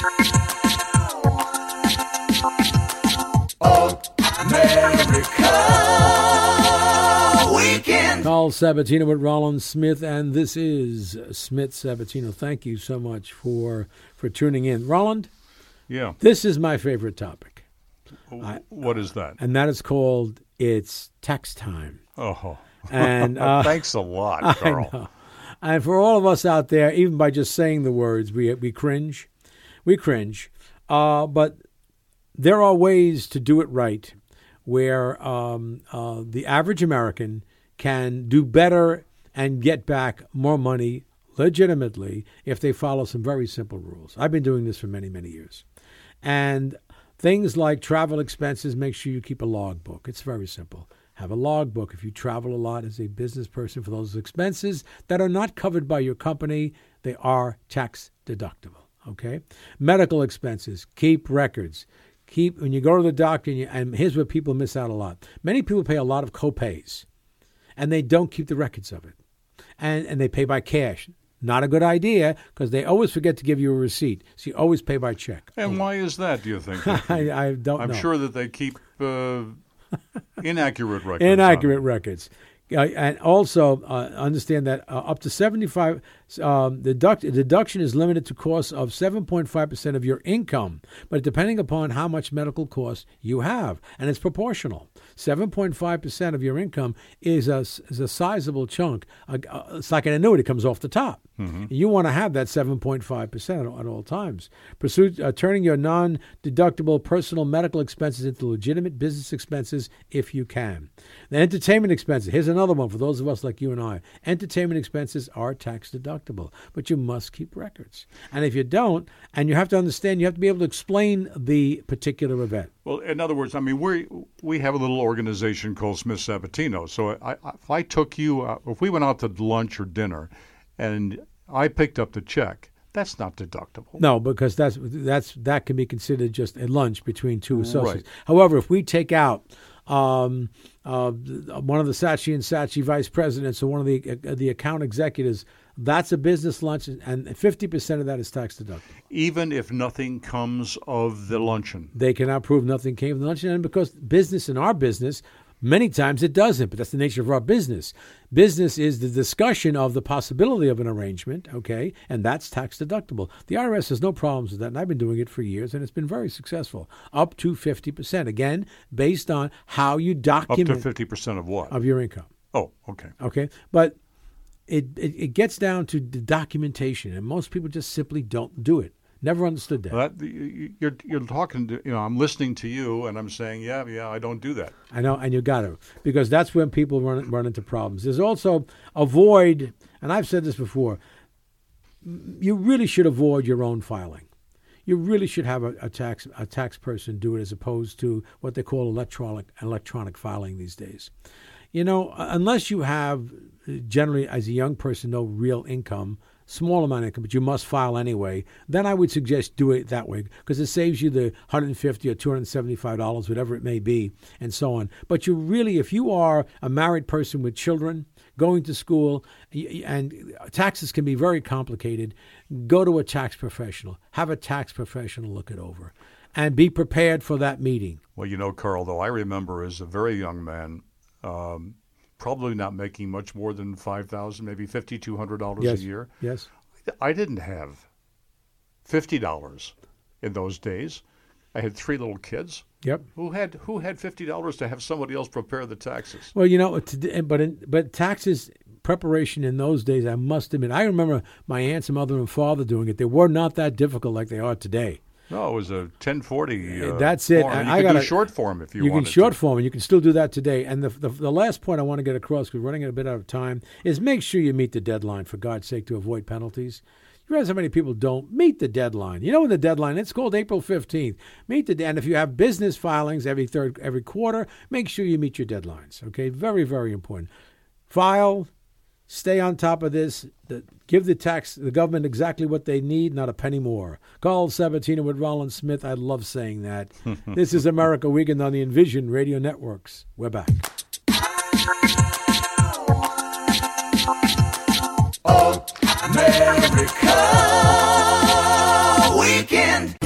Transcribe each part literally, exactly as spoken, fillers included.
Carl Sabatino with Rollins Smith, and this is Smith Sabatino. Thank you so much for for tuning in. Roland? Yeah. This is my favorite topic. I, what is that? And that is called It's Tax Time. Oh. And uh, thanks a lot, Carl. I know. And for all of us out there, even by just saying the words, we we cringe. We cringe. Uh, but there are ways to do it right where um, uh, the average American can do better and get back more money legitimately if they follow some very simple rules. I've been doing this for many, many years. And things like travel expenses, make sure you keep a log book. It's very simple. Have a log book. If you travel a lot as a business person for those expenses that are not covered by your company, they are tax deductible. Okay? Medical expenses, keep records. Keep when you go to the doctor, and, you, and here's where people miss out a lot. Many people pay a lot of co-pays, and they don't keep the records of it. And and they pay by cash. Not a good idea because they always forget to give you a receipt. So you always pay by check. And why is that, do you think? I, I don't I'm know. I'm sure that they keep uh, inaccurate records. Inaccurate records. Uh, and also uh, understand that uh, up to seventy-five, um, the deduct, deduction is limited to costs of seven point five percent of your income, but depending upon how much medical costs you have, and it's proportional. seven point five percent of your income is a, is a sizable chunk. Uh, uh, it's like an annuity, comes off the top. Mm-hmm. You want to have that seven point five percent at, at all times. Pursue uh, turning your non-deductible personal medical expenses into legitimate business expenses if you can. The entertainment expenses, here's another one for those of us like you and I. Entertainment expenses are tax deductible, but you must keep records. And if you don't, and you have to understand, you have to be able to explain the particular event. Well, in other words, I mean, we we have a little organization called Smith Sabatino. So I, I, if I took you, uh, if we went out to lunch or dinner, and I picked up the check, that's not deductible. No, because that's that's that can be considered just a lunch between two associates. Right. However, if we take out um, uh, one of the Saatchi and Saatchi vice presidents or one of the uh, the account executives, that's a business lunch, and fifty percent of that is tax deductible. Even if nothing comes of the luncheon? They cannot prove nothing came from the luncheon, and because business in our business, many times it doesn't, but that's the nature of our business. Business is the discussion of the possibility of an arrangement, okay, and that's tax deductible. The I R S has no problems with that, and I've been doing it for years, and it's been very successful, up to fifty percent. Again, based on how you document. Up to fifty percent of what? Of your income. Oh, okay. Okay, but it, it, it gets down to the documentation, and most people just simply don't do it. Never understood that. Well, that you're you're talking to, you know, I'm listening to you and I'm saying, yeah, yeah, I don't do that. I know, and you got to, because that's when people run run into problems. There's also avoid, and I've said this before, you really should avoid your own filing. You really should have a, a tax a tax person do it as opposed to what they call electronic electronic filing these days. You know, unless you have generally as a young person no real income, small amount of income, but you must file anyway, then I would suggest do it that way because it saves you the one hundred fifty dollars or two hundred seventy-five dollars, whatever it may be, and so on. But you really, if you are a married person with children, going to school, and taxes can be very complicated, go to a tax professional. Have a tax professional look it over and be prepared for that meeting. Well, you know, Carl, though, I remember as a very young man, um, probably not making much more than five thousand dollars, maybe five thousand two hundred dollars yes. a year. Yes. I didn't have fifty dollars in those days. I had three little kids. Yep. Who had who had fifty dollars to have somebody else prepare the taxes? Well, you know, but in, but taxes preparation in those days, I must admit, I remember my aunts and mother and father doing it. They were not that difficult like they are today. No, it was a ten forty. Uh, That's it. Form. You I can gotta, do short form if you, you wanted can short to. form, and you can still do that today. And the, the the last point I want to get across, because we're running a bit out of time, is make sure you meet the deadline, for God's sake, to avoid penalties. You realize how many people don't meet the deadline. You know when the deadline, it's called April fifteenth. Meet the And if you have business filings every third, every quarter, make sure you meet your deadlines, okay? Very, very important. File. Stay on top of this. The, give the tax, the government exactly what they need, not a penny more. Carl Sabatino with Rollins Smith. I love saying that. This is America Weekend on the Envision Radio Networks. We're back. America Weekend.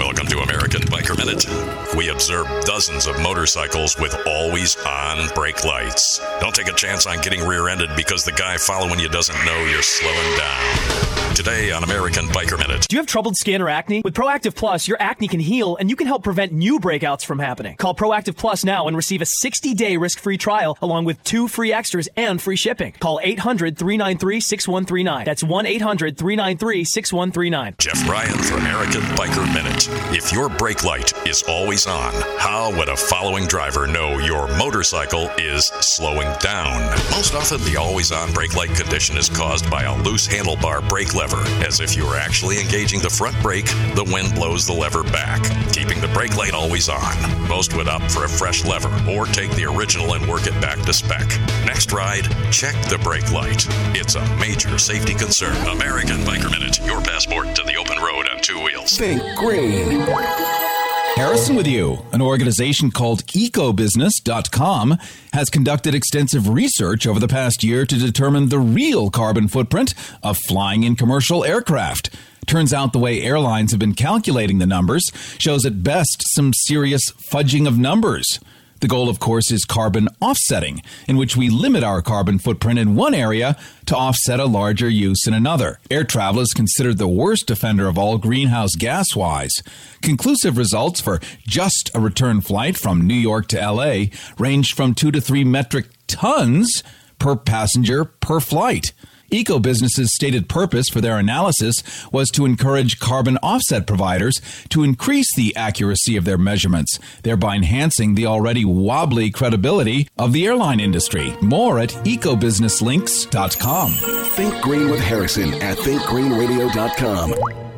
observed dozens of motorcycles with always-on brake lights. Don't take a chance on getting rear-ended because the guy following you doesn't know you're slowing down. Today on American Biker Minute. Do you have troubled skin or acne? With Proactive Plus, your acne can heal and you can help prevent new breakouts from happening. Call Proactive Plus now and receive a sixty-day risk-free trial along with two free extras and free shipping. Call eight hundred, three nine three, six one three nine. That's one eight hundred, three nine three, six one three nine. Jeff Ryan for American Biker Minute. If your brake light is always on, how would a following driver know your motorcycle is slowing down? Most often, the always-on brake light condition is caused by a loose handlebar brake lever. As if you were actually engaging the front brake, the wind blows the lever back, keeping the brake light always on. Most would opt for a fresh lever or take the original and work it back to spec. Next ride, check the brake light. It's a major safety concern. American Biker Minute, your passport to the open road on two wheels. Think green. Harrison with you. An organization called eco business dot com has conducted extensive research over the past year to determine the real carbon footprint of flying in commercial aircraft. Turns out the way airlines have been calculating the numbers shows at best some serious fudging of numbers. The goal, of course, is carbon offsetting, in which we limit our carbon footprint in one area to offset a larger use in another. Air travel is considered the worst offender of all greenhouse gas-wise. Conclusive results for just a return flight from New York to L A ranged from two to three metric tons per passenger per flight. Ecobusiness's stated purpose for their analysis was to encourage carbon offset providers to increase the accuracy of their measurements, thereby enhancing the already wobbly credibility of the airline industry. More at eco business links dot com. Think Green with Harrison at think green radio dot com.